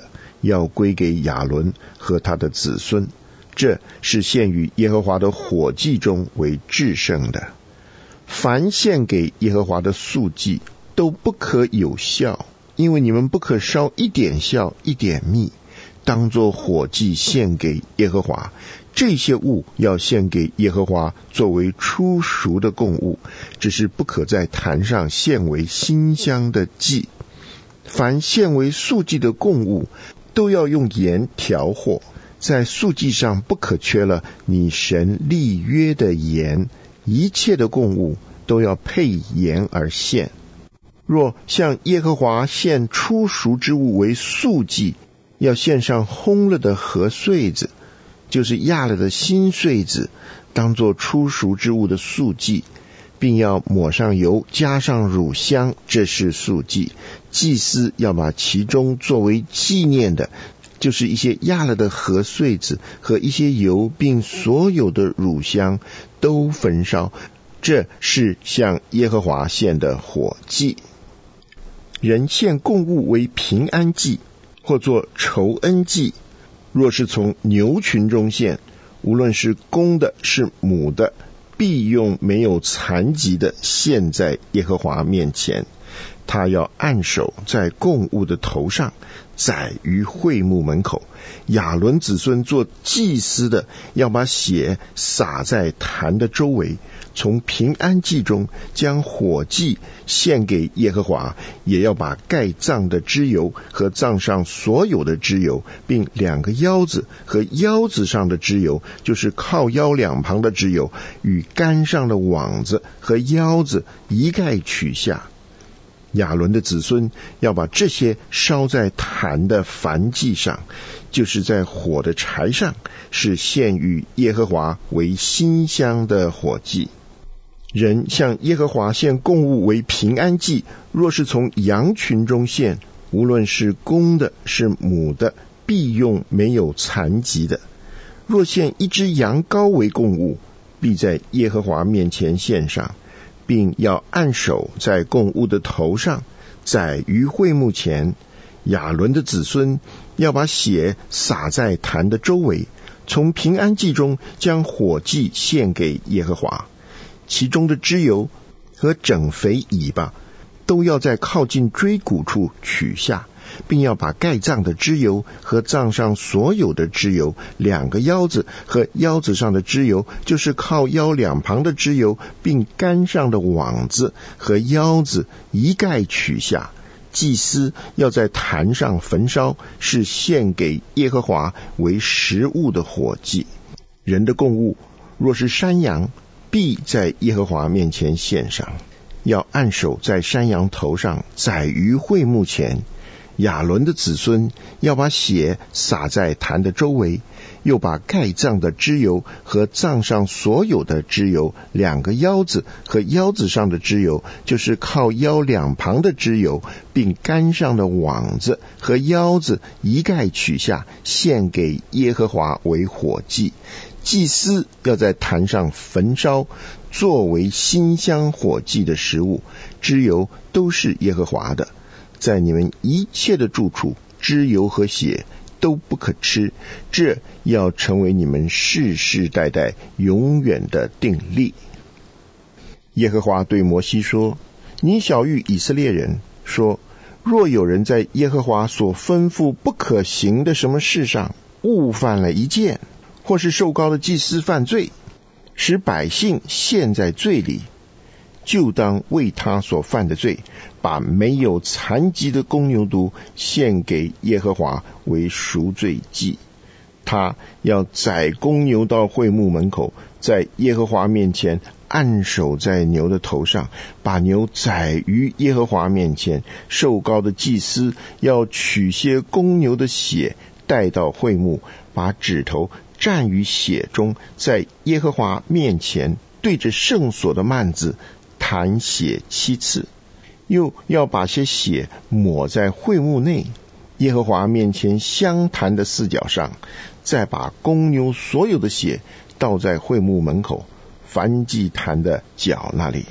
要归给亚伦和他的子孙，这是献于耶和华的火祭中为至圣的。凡献给耶和华的素祭都不可有酵，因为你们不可烧一点酵一点蜜，当作火祭献给耶和华。这些物要献给耶和华作为初熟的供物，只是不可在坛上献为馨香的祭。凡献为素祭的供物，都要用盐调和，在素祭上不可缺了你神立约的盐，一切的供物都要配盐而献。若向耶和华献初熟之物为素祭，要献上烘了的禾穗子，就是压了的新穗子，当作初熟之物的素祭，并要抹上油，加上乳香，这是素祭。祭司要把其中作为纪念的，就是一些压了的禾穗子和一些油，并所有的乳香都焚烧，这是向耶和华献的火祭。人献供物为平安祭，或作酬恩祭，若是从牛群中献，无论是公的是母的，必用没有残疾的献在耶和华面前。他要按手在供物的头上，宰于会幕门口。亚伦子孙做祭司的，要把血洒在坛的周围，从平安祭中将火祭献给耶和华，也要把盖脏的脂油和脏上所有的脂油，并两个腰子和腰子上的脂油，就是靠腰两旁的脂油，与杆上的网子和腰子一概取下。亚伦的子孙要把这些烧在坛的燔祭上，就是在火的柴上，是献与耶和华为馨香的火祭。人向耶和华献供物为平安祭，若是从羊群中献，无论是公的是母的，必用没有残疾的。若献一只羊羔为供物，必在耶和华面前献上，并要按手在供物的头上，宰于会幕前。亚伦的子孙要把血洒在坛的周围，从平安祭中将火祭献给耶和华。其中的脂油和整肥尾巴都要在靠近椎骨处取下，并要把盖脏的脂油和脏上所有的脂油，两个腰子和腰子上的脂油，就是靠腰两旁的脂油，并杆上的网子和腰子一概取下。祭司要在坛上焚烧，是献给耶和华为食物的火祭。人的供物若是山羊，必在耶和华面前献上，要按手在山羊头上，宰于会幕前。亚伦的子孙要把血洒在坛的周围，又把盖脏的脂油和脏上所有的脂油，两个腰子和腰子上的脂油，就是靠腰两旁的脂油，并杆上的网子和腰子一概取下，献给耶和华为火祭。祭司要在坛上焚烧，作为馨香火祭的食物，脂油都是耶和华的。在你们一切的住处，脂油和血都不可吃，这要成为你们世世代代永远的定例。耶和华对摩西说：你晓谕以色列人说，若有人在耶和华所吩咐不可行的什么事上误犯了一件，或是受膏的祭司犯罪，使百姓陷在罪里，就当为他所犯的罪，把没有残疾的公牛犊献给耶和华为赎罪祭。他要宰公牛到会幕门口，在耶和华面前按手在牛的头上，把牛宰于耶和华面前。受膏的祭司要取些公牛的血带到会幕，把指头蘸于血中，在耶和华面前对着圣所的幔子弹血七次，又要把些血抹在会幕内耶和华面前香坛的四角上，再把公牛所有的血倒在会幕门口燔祭坛的角那里。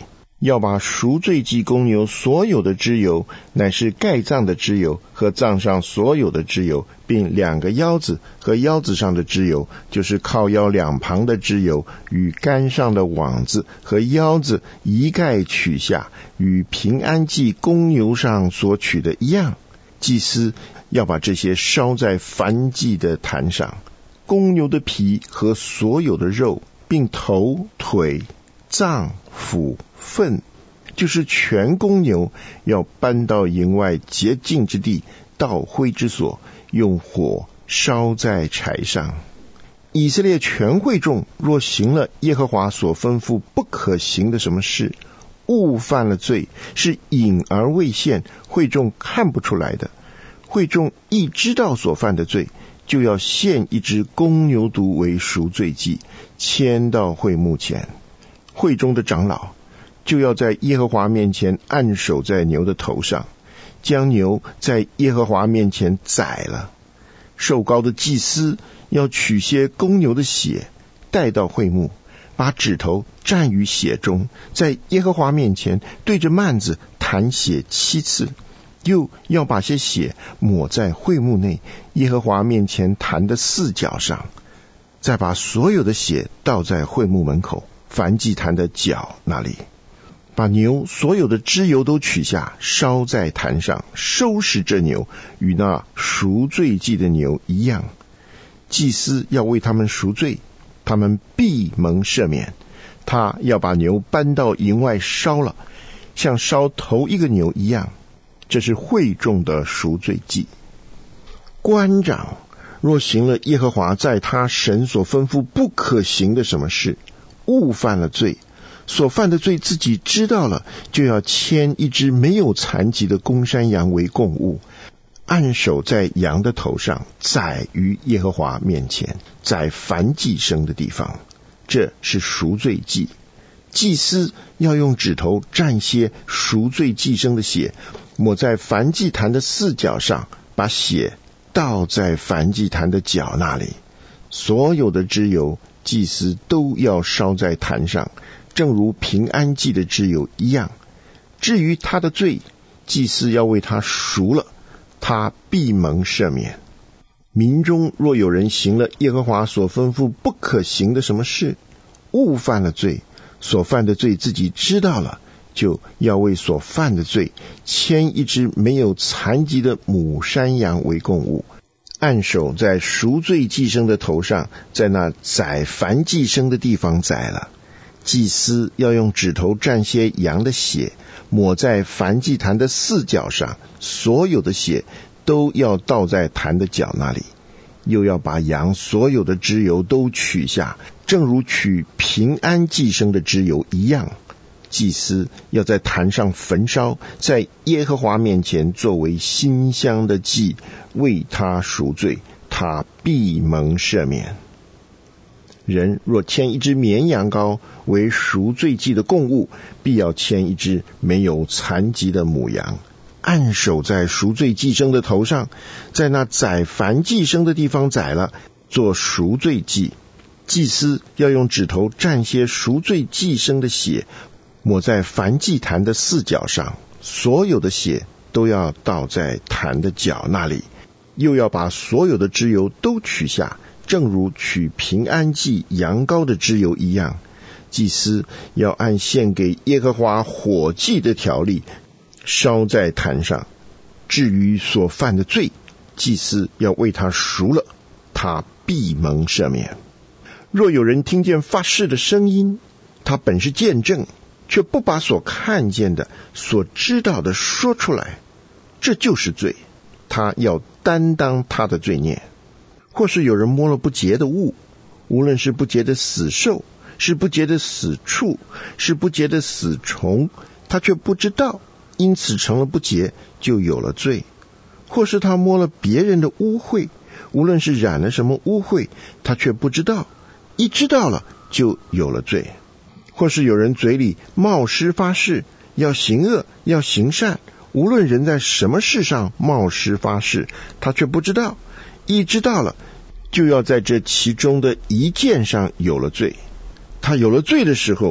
要把赎罪祭公牛所有的脂油，乃是盖脏的脂油和脏上所有的脂油，并两个腰子和腰子上的脂油，就是靠腰两旁的脂油，与杆上的网子和腰子一概取下，与平安祭公牛上所取的一样。祭司要把这些烧在燔祭的坛上。公牛的皮和所有的肉，并头、腿、脏、腑、粪，就是全公牛，要搬到营外洁净之地，到灰之所，用火烧在柴上。以色列全会众若行了耶和华所吩咐不可行的什么事，误犯了罪，是隐而未现，会众看不出来的。会众一知道所犯的罪，就要献一只公牛犊为赎罪祭，牵到会幕前。会中的长老就要在耶和华面前按手在牛的头上，将牛在耶和华面前宰了。受膏的祭司要取些公牛的血，带到会幕，把指头蘸于血中，在耶和华面前对着幔子弹血七次，又要把些血抹在会幕内耶和华面前坛的四角上，再把所有的血倒在会幕门口燔祭坛的角那里，把牛所有的脂油都取下，烧在坛上，收拾这牛，与那赎罪祭的牛一样。祭司要为他们赎罪，他们必蒙赦免。他要把牛搬到营外烧了，像烧头一个牛一样。这是会众的赎罪祭。官长若行了耶和华在他神所吩咐不可行的什么事，误犯了罪，所犯的罪自己知道了，就要牵一只没有残疾的公山羊为供物，按手在羊的头上，宰于耶和华面前，宰燔祭牲的地方。这是赎罪祭。祭司要用指头蘸些赎罪祭牲的血，抹在燔祭坛的四角上，把血倒在燔祭坛的角那里。所有的脂油祭司都要烧在坛上，正如平安祭的脂油一样。至于他的罪，祭司要为他赎了，他必蒙赦免。民中若有人行了耶和华所吩咐不可行的什么事，误犯了罪，所犯的罪自己知道了，就要为所犯的罪牵一只没有残疾的母山羊为供物，按手在赎罪祭牲的头上，在那宰燔祭牲的地方宰了。祭司要用指头蘸些羊的血，抹在燔祭坛的四角上，所有的血都要倒在坛的角那里。又要把羊所有的脂油都取下，正如取平安祭牲的脂油一样。祭司要在坛上焚烧，在耶和华面前作为馨香的祭，为他赎罪，他必蒙赦免。人若牵一只绵羊羔为赎罪祭的供物，必要牵一只没有残疾的母羊，按手在赎罪祭牲的头上，在那宰燔祭牲的地方宰了，做赎罪祭。祭司要用指头蘸些赎罪祭牲的血，抹在燔祭坛的四角上，所有的血都要倒在坛的角那里。又要把所有的脂油都取下，正如取平安祭羊羔的脂油一样。祭司要按献给耶和华火祭的条例烧在坛上。至于所犯的罪，祭司要为他赎了，他必蒙赦免。若有人听见发誓的声音，他本是见证，却不把所看见的、所知道的说出来，这就是罪，他要担当他的罪孽。或是有人摸了不洁的物，无论是不洁的死兽，是不洁的死畜，是不洁的死虫，他却不知道，因此成了不洁，就有了罪。或是他摸了别人的污秽，无论是染了什么污秽，他却不知道，一知道了，就有了罪。或是有人嘴里冒失发誓，要行恶，要行善，无论人在什么事上冒失发誓，他却不知道，一知道了，就要在这其中的一件上有了罪。他有了罪的时候，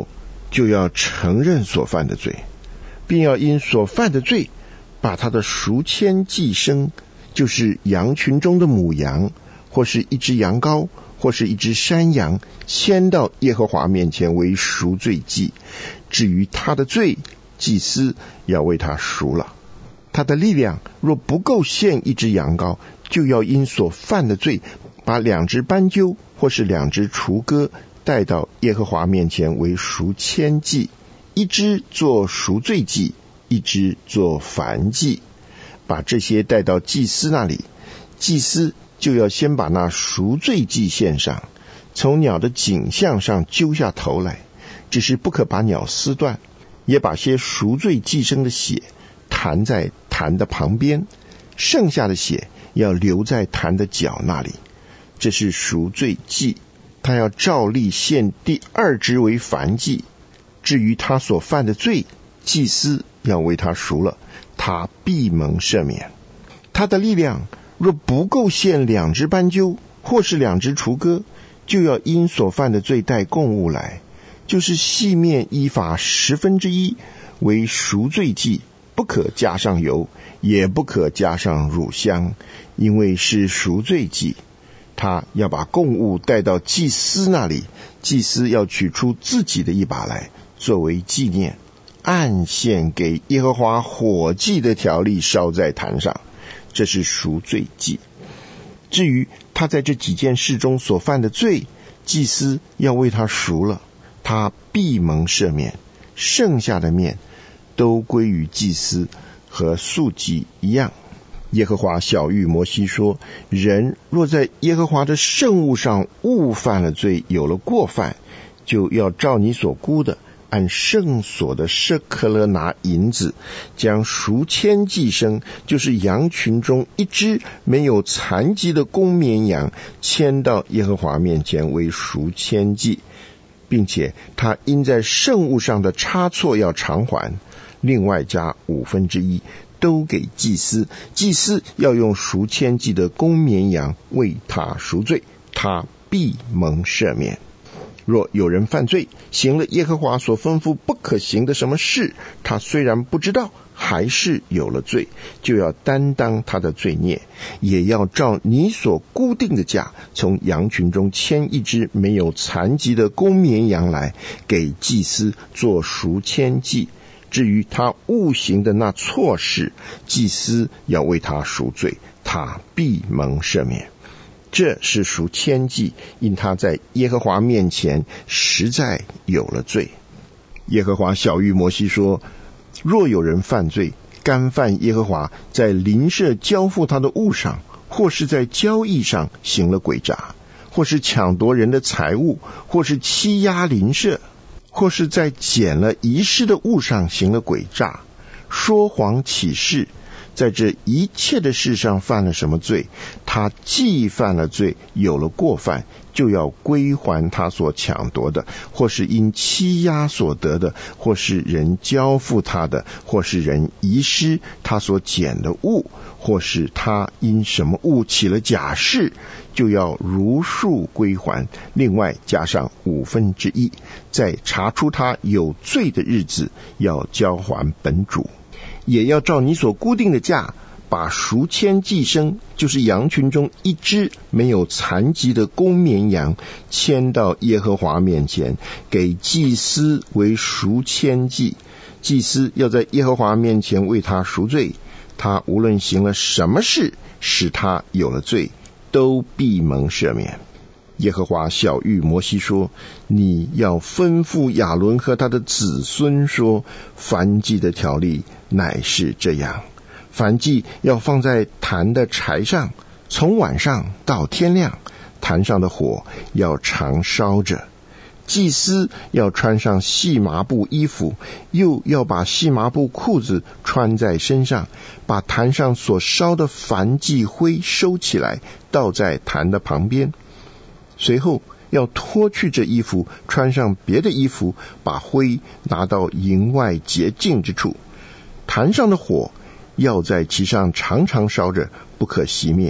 就要承认所犯的罪，并要因所犯的罪把他的赎愆祭牲，就是羊群中的母羊，或是一只羊羔，或是一只山羊，牵到耶和华面前为赎罪祭。至于他的罪，祭司要为他赎了。他的力量若不够献一只羊羔，就要因所犯的罪把两只斑鸠或是两只雏鸽带到耶和华面前为赎愆祭，一只做赎罪祭，一只做燔祭。把这些带到祭司那里，祭司就要先把那赎罪祭献上，从鸟的颈项上揪下头来，只是不可把鸟撕断，也把些赎罪祭牲的血弹在坛的旁边，剩下的血要留在坛的脚那里。这是赎罪祭，他要照例献第二只为燔祭。至于他所犯的罪，祭司要为他赎了，他必蒙赦免。他的力量若不够献两只斑鸠或是两只雏鸽，就要因所犯的罪带供物来，就是细面依法十分之一为赎罪祭，不可加上油，也不可加上乳香，因为是赎罪祭。他要把供物带到祭司那里，祭司要取出自己的一把来作为纪念，按献给耶和华火祭的条例烧在坛上，这是赎罪祭。至于他在这几件事中所犯的罪，祭司要为他赎了，他必蒙赦免。剩下的面都归于祭司，和素祭一样。耶和华晓谕摩西说，人若在耶和华的圣物上误犯了罪，有了过犯，就要照你所估的，按圣所的舍克勒拿银子，将赎愆祭牲，就是羊群中一只没有残疾的公绵羊，牵到耶和华面前为赎愆祭，并且他因在圣物上的差错要偿还，另外加五分之一，都给祭司。祭司要用赎愆祭的公绵羊为他赎罪，他必蒙赦免。若有人犯罪，行了耶和华所吩咐不可行的什么事，他虽然不知道，还是有了罪，就要担当他的罪孽，也要照你所固定的价，从羊群中牵一只没有残疾的公绵羊来，给祭司做赎愆祭。至于他误行的那错事，祭司要为他赎罪，他必蒙赦免。这是赎愆祭，因他在耶和华面前实在有了罪。耶和华晓谕摩西说，若有人犯罪，干犯耶和华在邻舍交付他的物上，或是在交易上行了诡诈，或是抢夺人的财物，或是欺压邻舍，或是在捡了遗失的物上行了诡诈，说谎起誓，在这一切的事上犯了什么罪，他既犯了罪，有了过犯，就要归还他所抢夺的，或是因欺压所得的，或是人交付他的，或是人遗失他所捡的物，或是他因什么物起了假誓，就要如数归还，另外加上五分之一，在查出他有罪的日子，要交还本主。也要照你所固定的价，把赎愆祭牲，就是羊群中一只没有残疾的公绵羊，牵到耶和华面前，给祭司为赎愆祭。祭司要在耶和华面前为他赎罪，他无论行了什么事，使他有了罪，都必蒙赦免。耶和华晓谕摩西说，你要吩咐亚伦和他的子孙说，燔祭的条例乃是这样，燔祭要放在坛的柴上，从晚上到天亮，坛上的火要常烧着。祭司要穿上细麻布衣服，又要把细麻布裤子穿在身上，把坛上所烧的燔祭灰收起来，倒在坛的旁边。随后要脱去这衣服，穿上别的衣服，把灰拿到营外洁净之处。坛上的火要在其上常常烧着，不可熄灭。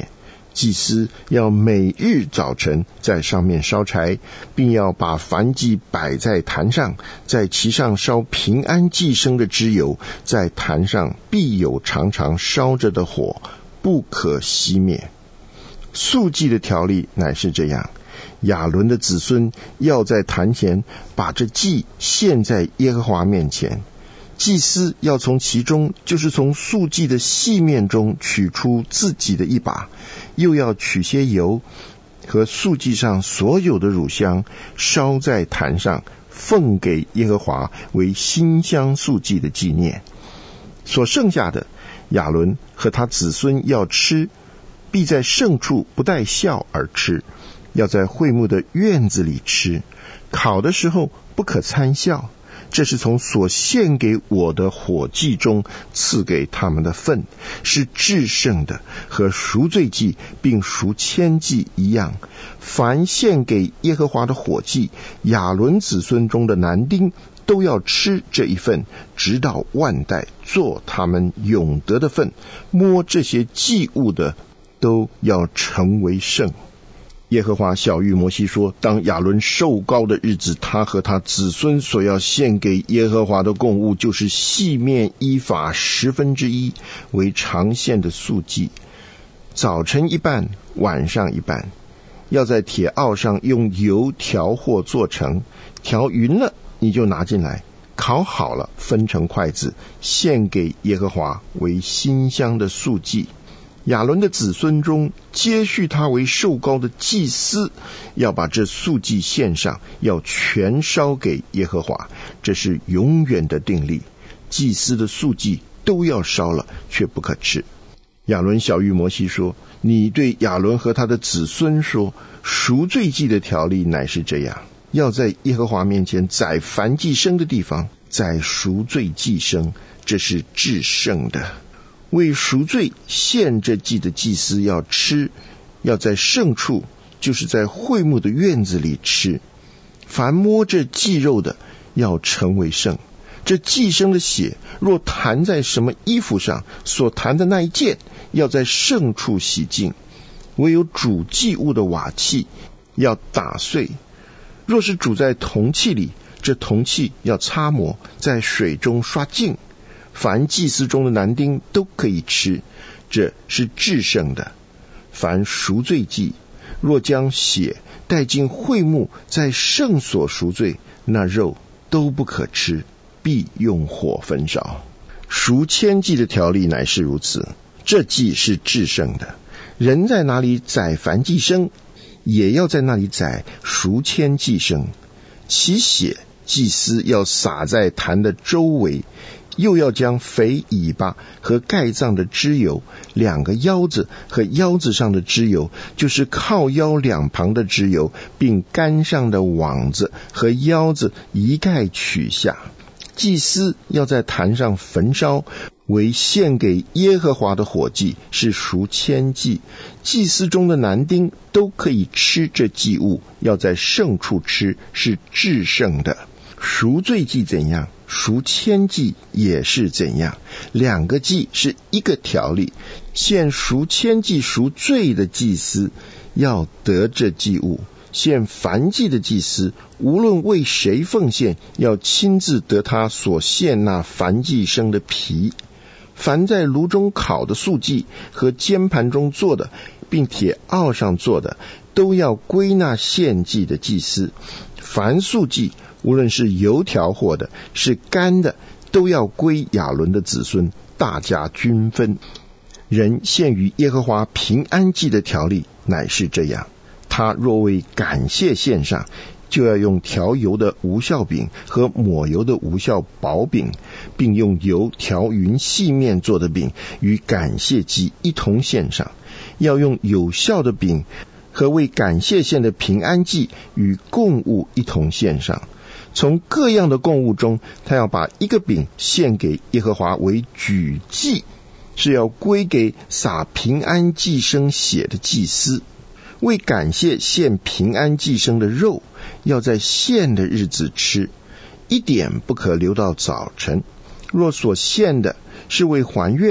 祭司要每日早晨在上面烧柴，并要把燔祭摆在坛上，在其上烧平安祭牲的脂油，在坛上必有常常烧着的火，不可熄灭。素祭的条例乃是这样，亚伦的子孙要在坛前把这祭献在耶和华面前，祭司要从其中，就是从素祭的细面中取出自己的一把，又要取些油和素祭上所有的乳香，烧在坛上，奉给耶和华为馨香素祭的纪念。所剩下的，亚伦和他子孙要吃，必在圣处不带笑而吃，要在会幕的院子里吃，烤的时候不可参笑，这是从所献给我的火祭中赐给他们的份，是至圣的，和赎罪祭并赎愆祭一样。凡献给耶和华的火祭，亚伦子孙中的男丁都要吃这一份，直到万代，做他们永得的份。摸这些祭物的都要成为圣。耶和华晓谕摩西说，当亚伦受膏的日子，他和他子孙所要献给耶和华的供物，就是细面依法十分之一，为常献的素祭，早晨一半，晚上一半，要在铁鏊上用油调和做成，调匀了你就拿进来，烤好了分成筷子，献给耶和华为馨香的素祭。亚伦的子孙中接续他为受膏的祭司，要把这素祭献上，要全烧给耶和华，这是永远的定例。祭司的素祭都要烧了，却不可吃。亚伦晓谕摩西说，你对亚伦和他的子孙说，赎罪祭的条例乃是这样，要在耶和华面前宰燔祭牲的地方宰赎罪祭牲，这是至圣的。为赎罪献这祭的祭司要吃，要在圣处，就是在会幕的院子里吃。凡摸这祭肉的，要成为圣。这祭牲的血若弹在什么衣服上，所弹的那一件要在圣处洗净。唯有煮祭物的瓦器要打碎，若是煮在铜器里，这铜器要擦抹，在水中刷净。凡祭司中的男丁都可以吃，这是至圣的。凡赎罪祭，若将血带进会幕，在圣所赎罪，那肉都不可吃，必用火焚烧。赎愆祭的条例乃是如此，这祭是至圣的。人在哪里宰燔祭牲，也要在那里宰赎愆祭牲，其血祭司要洒在坛的周围，又要将肥尾巴和盖脏的脂油，两个腰子和腰子上的脂油，就是靠腰两旁的脂油，并杆上的网子和腰子一概取下。祭司要在坛上焚烧，为献给耶和华的火祭，是赎愆祭。祭司中的男丁都可以吃这祭物，要在圣处吃，是至圣的。赎罪祭怎样，赎愆祭也是怎样，两个祭是一个条例。献赎愆祭赎罪的祭司要得这祭物，献燔祭的祭司无论为谁奉献，要亲自得他所献那燔祭牲的皮。凡在炉中烤的素祭和煎盘中做的，并铁鏊上做的，都要归纳献祭的祭司。凡素祭无论是油调和的，是干的，都要归亚伦的子孙，大家均分。人献于耶和华平安祭的条例乃是这样，他若为感谢献上，就要用调油的无酵饼和抹油的无酵薄饼，并用油调匀细面做的饼，与感谢祭一同献上。要用有酵的饼和为感谢献的平安祭与供物一同献上。从各样的供物中，他要把一个饼献给耶和华为举祭，是要归给撒平安祭牲血的祭司。为感谢献平安祭牲的肉，要在献的日子吃，一点不可留到早晨。若所献的是为还愿，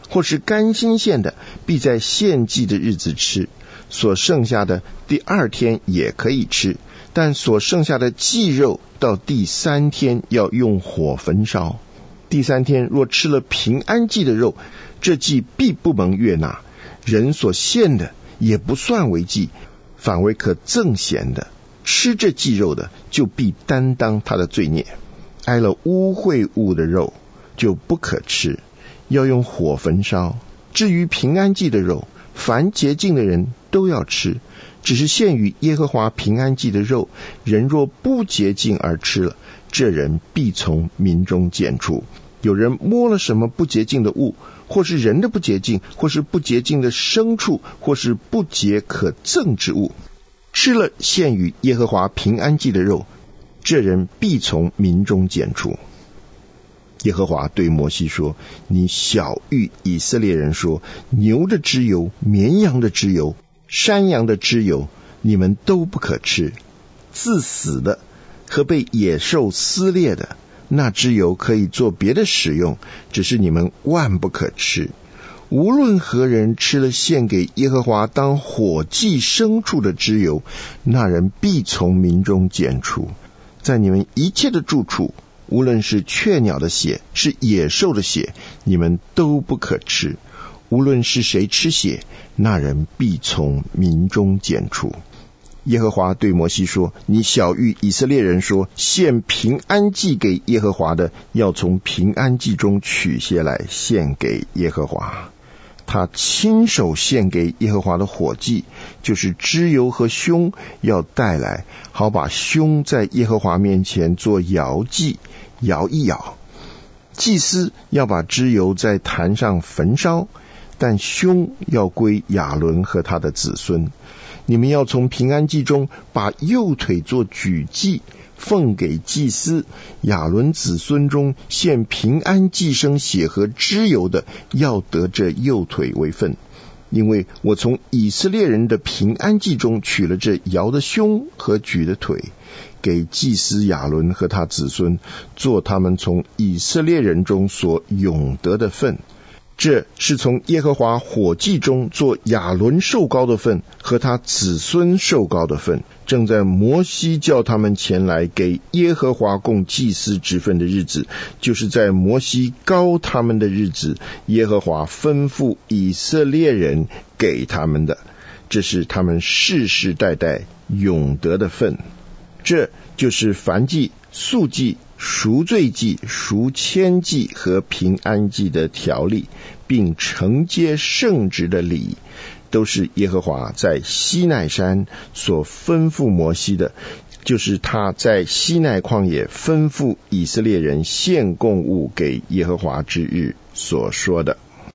或是甘心献的，必在献祭的日子吃，所剩下的第二天也可以吃，但所剩下的祭肉到第三天要用火焚烧。第三天若吃了平安祭的肉，这祭必不蒙悦纳，人所献的也不算为祭，反为可赠贤的。吃这祭肉的，就必担当他的罪孽。挨了污秽物的肉，就不可吃，要用火焚烧。至于平安祭的肉，凡洁净的人都要吃，只是献于耶和华平安祭的肉，人若不洁净而吃了，这人必从民中剪除。有人摸了什么不洁净的物，或是人的不洁净，或是不洁净的牲畜，或是不洁可憎之物，吃了献于耶和华平安祭的肉，这人必从民中剪除。耶和华对摩西说：你晓谕以色列人说，牛的脂油、绵羊的脂油、山羊的脂油，你们都不可吃。自死的和被野兽撕裂的，那脂油可以做别的使用，只是你们万不可吃。无论何人吃了献给耶和华当火祭牲畜的脂油，那人必从民中剪除。在你们一切的住处，无论是雀鸟的血，是野兽的血，你们都不可吃。无论是谁吃血，那人必从民中剪除。耶和华对摩西说：你晓谕以色列人说，献平安祭给耶和华的，要从平安祭中取些来献给耶和华。他亲手献给耶和华的火祭，就是脂油和胸，要带来，好把胸在耶和华面前做摇祭，摇一摇。祭司要把脂油在坛上焚烧，但胸要归亚伦和他的子孙。你们要从平安祭中把右腿做举祭，奉给祭司。亚伦子孙中献平安祭牲血和脂油的，要得这右腿为分。因为我从以色列人的平安祭中取了这摇的胸和举的腿，给祭司亚伦和他子孙，做他们从以色列人中所永得的分。这是从耶和华火祭中做亚伦受膏的份和他子孙受膏的份。正在摩西叫他们前来给耶和华供祭司职分的日子，就是在摩西膏他们的日子，耶和华吩咐以色列人给他们的，这是他们世世代代永得的份。这就是燔祭、素祭、赎罪祭、赎愆祭和平安祭的条例，并承接圣职的礼，都是耶和华在西奈山所吩咐摩西的，就是他在西奈旷野吩咐以色列人献供物给耶和华之日所说的。